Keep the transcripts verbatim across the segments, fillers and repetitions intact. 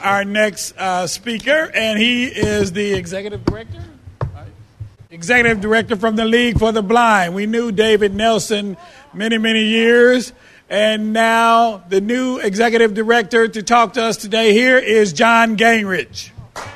our next uh, speaker, and he is the executive director? Executive director from the League for the Blind. We knew David Nelson many, many years, and now the new executive director to talk to us today here is John Gainrich.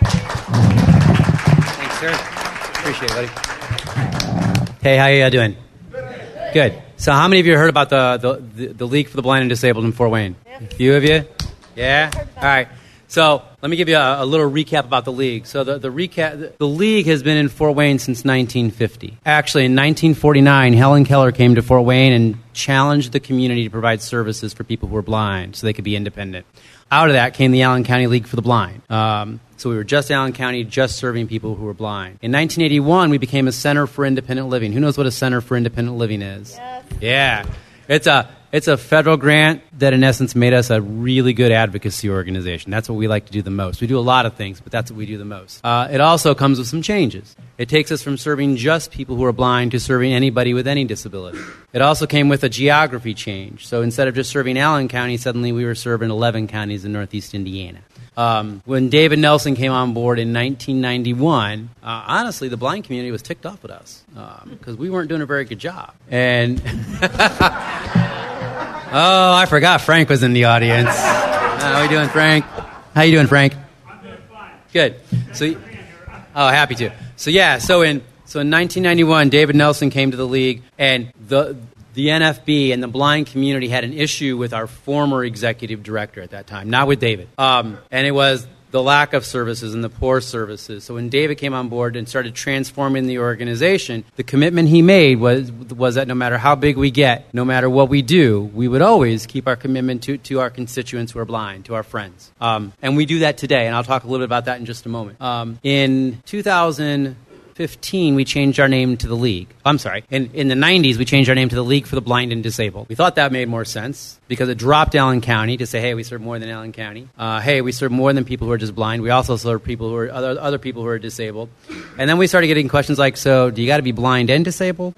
Thanks, sir. Appreciate it, buddy. Hey, how you doing? Good. So how many of you heard about the, the, the, the League for the Blind and Disabled in Fort Wayne? A few of you? Yeah? All right. So let me give you a, a little recap about the League. So the, the recap, the League has been in Fort Wayne since nineteen fifty. Actually, in nineteen forty-nine, Helen Keller came to Fort Wayne and challenged the community to provide services for people who were blind so they could be independent. Out of that came the Allen County League for the Blind. Um, so we were just Allen County, just serving people who were blind. In nineteen eighty-one, we became a Center for Independent Living. Who knows what a Center for Independent Living is? Yes. Yeah. It's a... It's a federal grant that, in essence, made us a really good advocacy organization. That's what we like to do the most. We do a lot of things, but that's what we do the most. Uh, it also comes with some changes. It takes us from serving just people who are blind to serving anybody with any disability. It also came with a geography change. So instead of just serving Allen County, suddenly we were serving eleven counties in Northeast Indiana. Um, when David Nelson came on board in nineteen ninety-one, uh, honestly, the blind community was ticked off at us because um, we weren't doing a very good job. And... Oh, I forgot Frank was in the audience. How are you doing, Frank? How you doing, Frank? I'm doing fine. Good. So, oh, happy to. So yeah, so in so in nineteen ninety-one, David Nelson came to the League, and the the N F B and the blind community had an issue with our former executive director at that time, not with David. Um, and it was the lack of services and the poor services. So when David came on board and started transforming the organization, the commitment he made was was that no matter how big we get, no matter what we do, we would always keep our commitment to, to our constituents who are blind, to our friends. Um, and we do that today, and I'll talk a little bit about that in just a moment. Um, in two thousand fifteen, we changed our name to the League. I'm sorry. In, in the nineties, we changed our name to the League for the Blind and Disabled. We thought that made more sense because it dropped Allen County to say, hey, we serve more than Allen County. Uh, hey, we serve more than people who are just blind. We also serve people who are other, other people who are disabled. And then we started getting questions like, so do you got to be blind and disabled?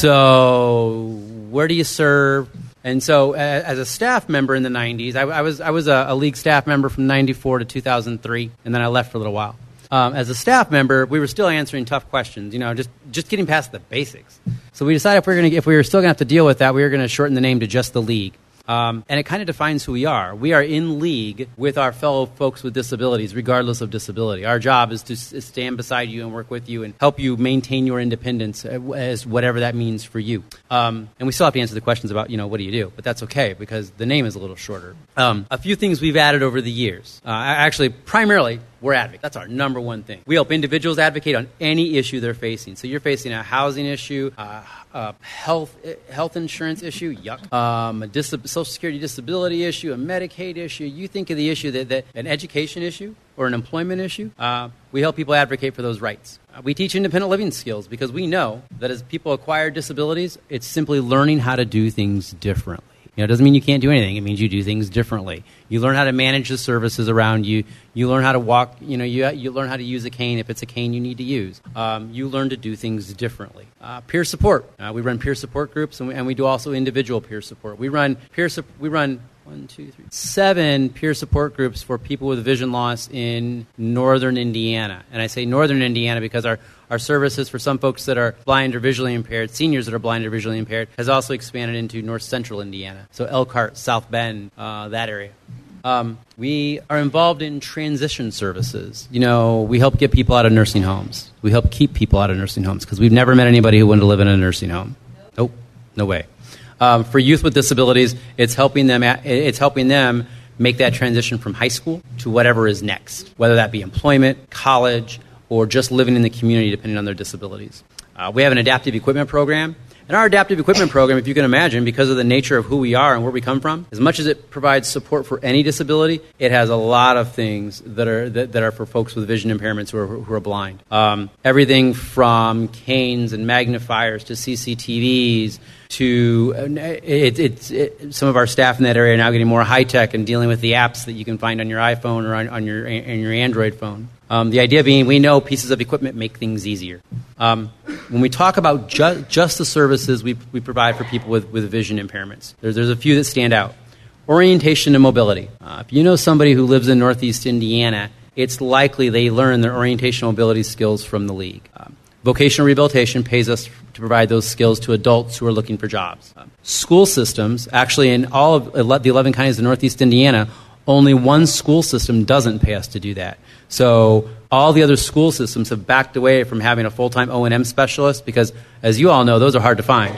So where do you serve? And so as a staff member in the nineties, I, I was, I was a, a League staff member from ninety-four to two thousand three, and then I left for a little while. Um, as a staff member, we were still answering tough questions, you know, just, just getting past the basics. So we decided if we were going to, if we were still going to have to deal with that, we were going to shorten the name to just the League. Um, and it kind of defines who we are. We are in league with our fellow folks with disabilities, regardless of disability. Our job is to s- stand beside you and work with you and help you maintain your independence as whatever that means for you. Um, and we still have to answer the questions about, you know, what do you do? But that's okay because the name is a little shorter. Um, a few things we've added over the years. Uh, actually, primarily, we're advocates. That's our number one thing. We help individuals advocate on any issue they're facing. So you're facing a housing issue, uh, a health health insurance issue, yuck, um, a dis- Social Security disability issue, a Medicaid issue. You think of the issue that, that an education issue or an employment issue. Uh, we help people advocate for those rights. Uh, we teach independent living skills because we know that as people acquire disabilities, it's simply learning how to do things differently. You know, it doesn't mean you can't do anything. It means you do things differently. You learn how to manage the services around you. You learn how to walk. You know, you you learn how to use a cane if it's a cane you need to use. Um, you learn to do things differently. Uh, peer support. Uh, we run peer support groups, and we, and we do also individual peer support. We run peer. Su- we run one, two, three, seven peer support groups for people with vision loss in northern Indiana. And I say northern Indiana because our Our services for some folks that are blind or visually impaired, seniors that are blind or visually impaired, has also expanded into north central Indiana. So Elkhart, South Bend, uh, that area. Um, we are involved in transition services. You know, we help get people out of nursing homes. We help keep people out of nursing homes because we've never met anybody who wanted to live in a nursing home. Nope, no way. Um, for youth with disabilities, it's helping them. It's helping them make that transition from high school to whatever is next, whether that be employment, college, or just living in the community depending on their disabilities. Uh, we have an adaptive equipment program. And our adaptive equipment program, if you can imagine, because of the nature of who we are and where we come from, as much as it provides support for any disability, it has a lot of things that are that, that are for folks with vision impairments who are, who are blind. Um, everything from canes and magnifiers to C C T Vs to it, it, it, some of our staff in that area are now getting more high-tech and dealing with the apps that you can find on your iPhone or on, on, your, on your Android phone. Um, the idea being we know pieces of equipment make things easier. Um, when we talk about ju- just the services we, we provide for people with, with vision impairments, there's, there's a few that stand out. orientation and mobility. Uh, if you know somebody who lives in Northeast Indiana, it's likely they learn their orientation and mobility skills from the league. Um, vocational rehabilitation pays us to provide those skills to adults who are looking for jobs. Um, school systems, actually in all of ele- the eleven counties of Northeast Indiana, only one school system doesn't pay us to do that. So all the other school systems have backed away from having a full-time O and M specialist because, as you all know, those are hard to find.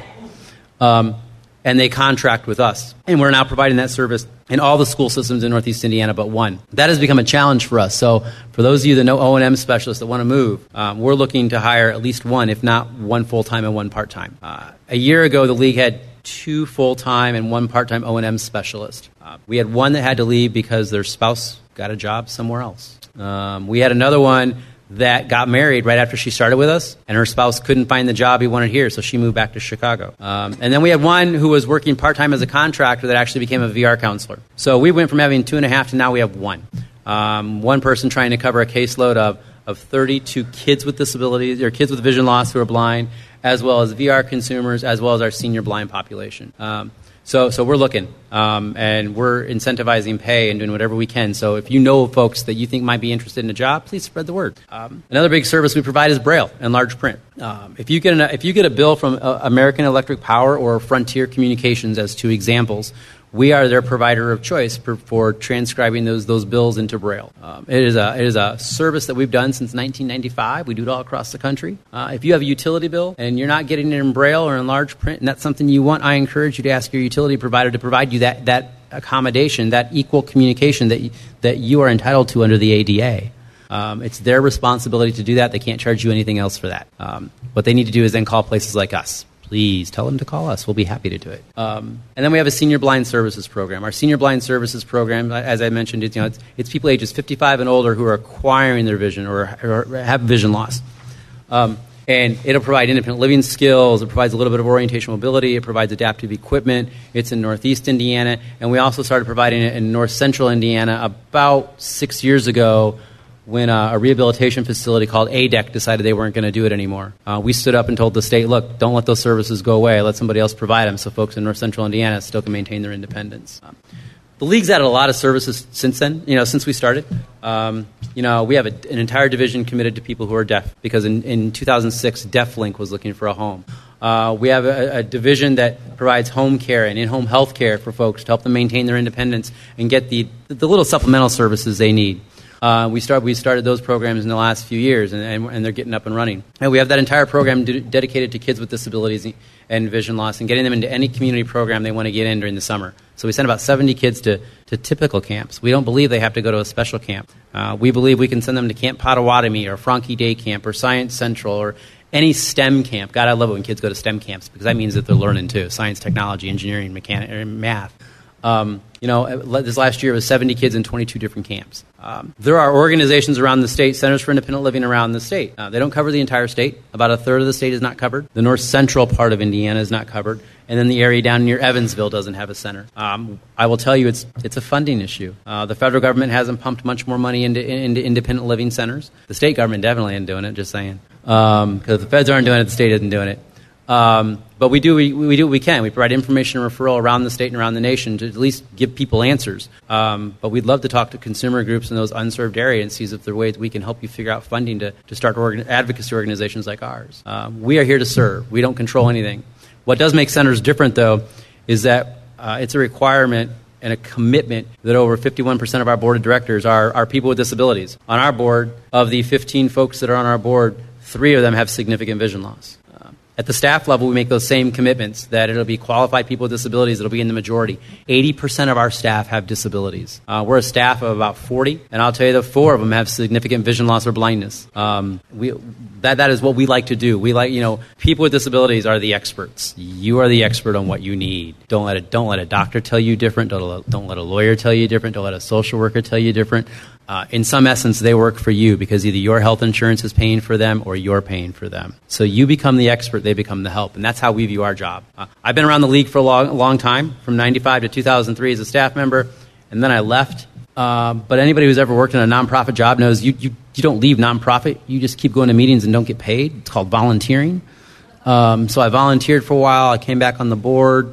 Um, and they contract with us. And we're now providing that service in all the school systems in Northeast Indiana but one. That has become a challenge for us. So for those of you that know O and M specialists that want to move, um, we're looking to hire at least one, if not one full-time and one part-time. Uh, a year ago, the league had two full-time and one part-time O and M specialist. Uh, we had one that had to leave because their spouse got a job somewhere else. Um, we had another one that got married right after she started with us, and her spouse couldn't find the job he wanted here, so she moved back to Chicago. Um, and then we had one who was working part-time as a contractor that actually became a V R counselor. So we went from having two and a half to now we have one. Um, one person trying to cover a caseload of, of thirty-two kids with disabilities, or kids with vision loss who are blind, as well as V R consumers, as well as our senior blind population. Um, So, so we're looking, um, and we're incentivizing pay and doing whatever we can. So if you know folks that you think might be interested in a job, please spread the word. Um, another big service we provide is Braille and large print. Um, if you get an, if you get a bill from uh, American Electric Power or Frontier Communications as two examples, we are their provider of choice for, for transcribing those those bills into Braille. Um, it is a it is a service that we've done since nineteen ninety-five. We do it all across the country. Uh, if you have a utility bill and you're not getting it in Braille or in large print, and that's something you want, I encourage you to ask your utility provider to provide you that that accommodation, that equal communication that you, that you are entitled to under the A D A. Um, it's their responsibility to do that. They can't charge you anything else for that. Um, what they need to do is then call places like us. Please tell them to call us. We'll be happy to do it. Um, and then we have a senior blind services program. Our senior blind services program, as I mentioned, it's, you know, it's, it's people ages fifty-five and older who are acquiring their vision or, or have vision loss. Um, and it'll provide independent living skills. It provides a little bit of orientation mobility. It provides adaptive equipment. It's in Northeast Indiana. And we also started providing it in North Central Indiana about six years ago when uh, a rehabilitation facility called A D E C decided they weren't going to do it anymore. Uh, we stood up and told the state, look, don't let those services go away. Let somebody else provide them so folks in North Central Indiana still can maintain their independence. Um, the league's added a lot of services since then, you know, since we started. Um, you know, we have a, an entire division committed to people who are deaf because in, in two thousand six, DeafLink was looking for a home. Uh, we have a, a division that provides home care and in-home health care for folks to help them maintain their independence and get the, the little supplemental services they need. Uh, we start we started those programs in the last few years, and, and, and they're getting up and running. And we have that entire program de- dedicated to kids with disabilities and vision loss, and getting them into any community program they want to get in during the summer. So we send about seventy kids to, to typical camps. We don't believe they have to go to a special camp. Uh, we believe we can send them to Camp Potawatomi or Franke Day Camp or Science Central or any STEM camp. God, I love it when kids go to STEM camps because that means that they're learning too: science, technology, engineering, mechanic, or math. Um, you know, this last year it was seventy kids in twenty-two different camps. Um, there are organizations around the state, Centers for Independent Living around the state. Uh, they don't cover the entire state. About a third of the state is not covered. The north central part of Indiana is not covered. And then the area down near Evansville doesn't have a center. Um, I will tell you it's it's a funding issue. Uh, the federal government hasn't pumped much more money into, into independent living centers. The state government definitely isn't doing it, just saying. Because um, if the feds aren't doing it, the state isn't doing it. Um, but we do we, we do what we can. We provide information and referral around the state and around the nation to at least give people answers. Um, but we'd love to talk to consumer groups in those unserved areas and see if there are ways we can help you figure out funding to, to start organ- advocacy organizations like ours. Um, we are here to serve. We don't control anything. What does make centers different, though, is that uh, it's a requirement and a commitment that over fifty-one percent of our board of directors are, are people with disabilities. On our board, of the fifteen folks that are on our board, three of them have significant vision loss. At the staff level, we make those same commitments that it'll be qualified people with disabilities. It'll be in the majority. eighty percent of our staff have disabilities. Uh, we're a staff of about forty, and I'll tell you that four of them have significant vision loss or blindness. Um, we, that that is what we like to do. We like, you know, people with disabilities are the experts. You are the expert on what you need. Don't let a, don't let a doctor tell you different. Don't let, don't let a lawyer tell you different. Don't let a social worker tell you different. Uh, in some essence, they work for you because either your health insurance is paying for them or you're paying for them. So you become the expert, they become the help, and that's how we view our job. Uh, I've been around the league for a long, long time, from ninety-five to two thousand three as a staff member, and then I left. Uh, but anybody who's ever worked in a nonprofit job knows you, you, you don't leave nonprofit. You just keep going to meetings and don't get paid. It's called volunteering. Um, so I volunteered for a while. I came back on the board.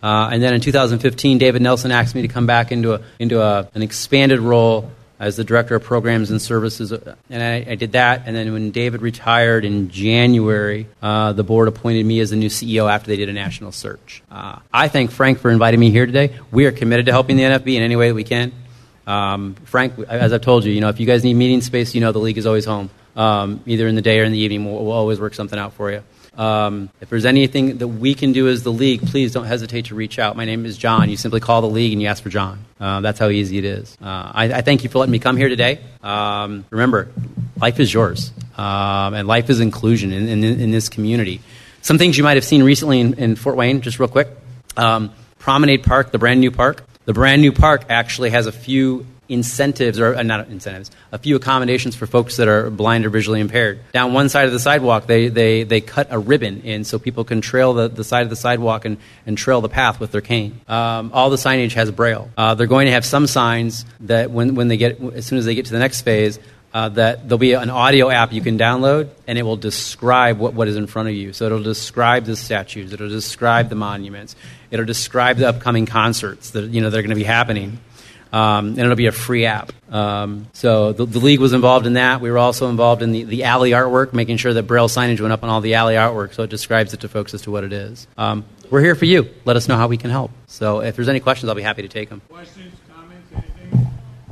Uh, and then in two thousand fifteen, David Nelson asked me to come back into a, into a, an expanded role as the Director of Programs and Services, and I, I did that. And then when David retired in January, uh, the board appointed me as the new C E O after they did a national search. Uh, I thank Frank for inviting me here today. We are committed to helping the N F B in any way that we can. Um, Frank, as I've told you, you know, if you guys need meeting space, you know the league is always home. Um, either in the day or in the evening, we'll, we'll always work something out for you. Um, if there's anything that we can do as the league, please don't hesitate to reach out. My name is John. You simply call the league and you ask for John. Uh, that's how easy it is. Uh, I, I thank you for letting me come here today. Um, remember, life is yours, um, and life is inclusion in, in, in this community. Some things you might have seen recently in, in Fort Wayne, just real quick. Um, Promenade Park, the brand new park. The brand new park actually has a few incentives, or uh, not incentives, a few accommodations for folks that are blind or visually impaired. Down one side of the sidewalk, they they, they cut a ribbon in so people can trail the, the side of the sidewalk and, and trail the path with their cane. Um, all the signage has Braille. Uh, they're going to have some signs that when, when they get, as soon as they get to the next phase, uh, that there'll be an audio app you can download, and it will describe what, what is in front of you. So it'll describe the statues, it'll describe the monuments, it'll describe the upcoming concerts that you know that are going to be happening. Um, and it'll be a free app. Um, so the, the league was involved in that. We were also involved in the, the alley artwork, making sure that Braille signage went up on all the alley artwork so it describes it to folks as to what it is. Um, we're here for you. Let us know how we can help. So if there's any questions, I'll be happy to take them. Questions, comments, anything?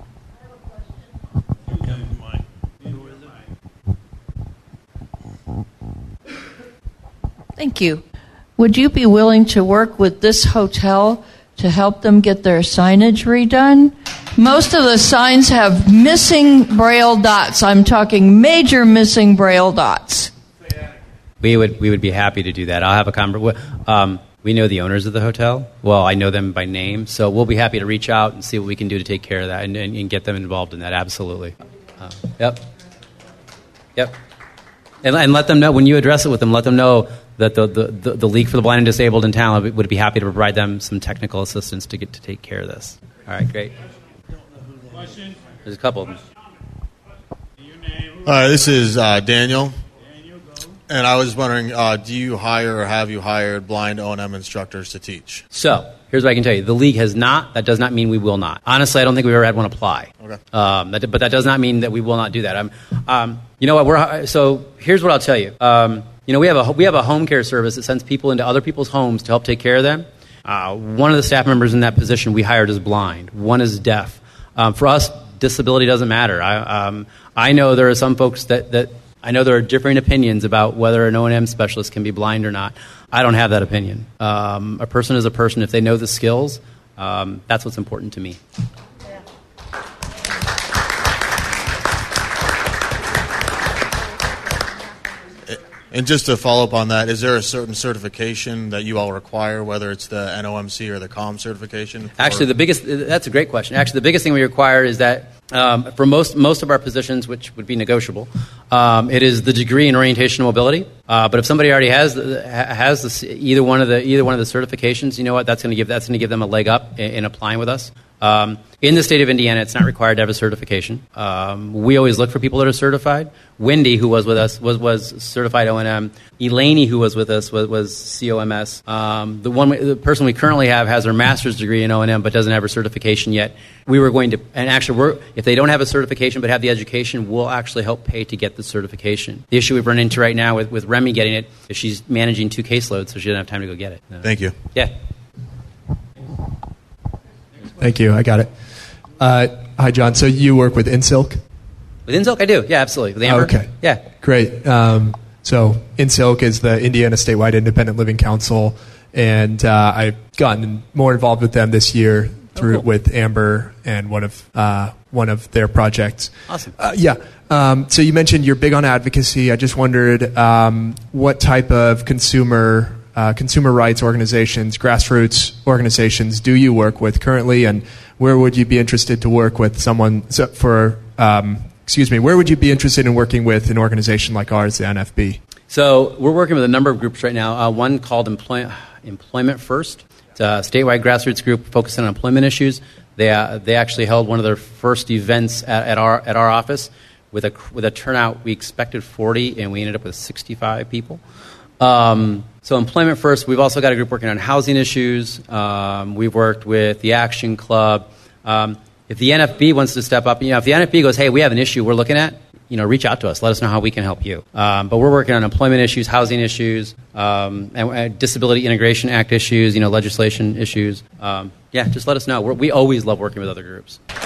Thank you. Would you be willing to work with this hotel to help them get their signage redone? Most of the signs have missing Braille dots. I'm talking major missing Braille dots. We would we would be happy to do that. I'll have a conversation. Um, we know the owners of the hotel. Well, I know them by name, so we'll be happy to reach out and see what we can do to take care of that and, and, and get them involved in that. Absolutely. Uh, yep. Yep. And, and let them know, when you address it with them, let them know that the, the, the, the League for the Blind and Disabled in town would be happy to provide them some technical assistance to get to take care of this. All right, great. Question? There's a couple of them. Hi, this is uh, Daniel. And I was wondering, uh, do you hire or have you hired blind O and M instructors to teach? So, here's what I can tell you. The league has not. That does not mean we will not. Honestly, I don't think we've ever had one apply. Okay. Um, that, but that does not mean that we will not do that. Um, um, you know what? We're so here's what I'll tell you. Um, you know, we have a we have a home care service that sends people into other people's homes to help take care of them. Uh, one of the staff members in that position we hired is blind. One is deaf. Um, for us, disability doesn't matter. I um, I know there are some folks that that. I know there are differing opinions about whether an O and M specialist can be blind or not. I don't have that opinion. Um, a person is a person. If they know the skills, um, that's what's important to me. And just to follow up on that, is there a certain certification that you all require, whether it's the N O M C or the C O M certification? For- Actually, the biggest, that's a great question. Actually, the biggest thing we require is that um, for most most of our positions, which would be negotiable, um, it is the degree in orientation mobility. Uh, but if somebody already has has this, either one of the either one of the certifications, you know what? That's going to give that's going to give them a leg up in, in applying with us. Um, in the state of Indiana, it's not required to have a certification. Um, we always look for people that are certified. Wendy, who was with us, was, was certified O and M. Elaney, who was with us, was, was C O M S. Um, the one, the person we currently have has her master's degree in O and M, but doesn't have her certification yet. We were going to, and actually, we're, if they don't have a certification but have the education, we'll actually help pay to get the certification. The issue we've run into right now with, with Remy getting it is she's managing two caseloads, so she doesn't have time to go get it. No. Thank you. Yeah. Thank you. I got it. Uh, hi, John. So you work with InSilk? With InSilk, I do. Yeah, absolutely. With Amber. Oh, okay. Yeah. Great. Um, so InSilk is the Indiana Statewide Independent Living Council, and uh, I've gotten more involved with them this year through oh, cool. with Amber and one of uh, one of their projects. Awesome. Uh, yeah. Um, so you mentioned you're big on advocacy. I just wondered um, what type of consumer Uh, consumer rights organizations, grassroots organizations do you work with currently, and where would you be interested to work with someone so for, um, excuse me, where would you be interested in working with an organization like ours, the N F B? So we're working with a number of groups right now, uh, one called Employ- Employment First. It's a statewide grassroots group focusing on employment issues. They uh, they actually held one of their first events at, at our at our office with a, with a turnout. We expected forty, and we ended up with sixty-five people. Um, So Employment First, we've also got a group working on housing issues. Um, we've worked with the Action Club. Um, if the N F B wants to step up, you know, if the N F B goes, hey, we have an issue we're looking at, you know, reach out to us. Let us know how we can help you. Um, but we're working on employment issues, housing issues, um, and, and Disability Integration Act issues, you know, legislation issues. Um, yeah, just let us know. We're, we always love working with other groups.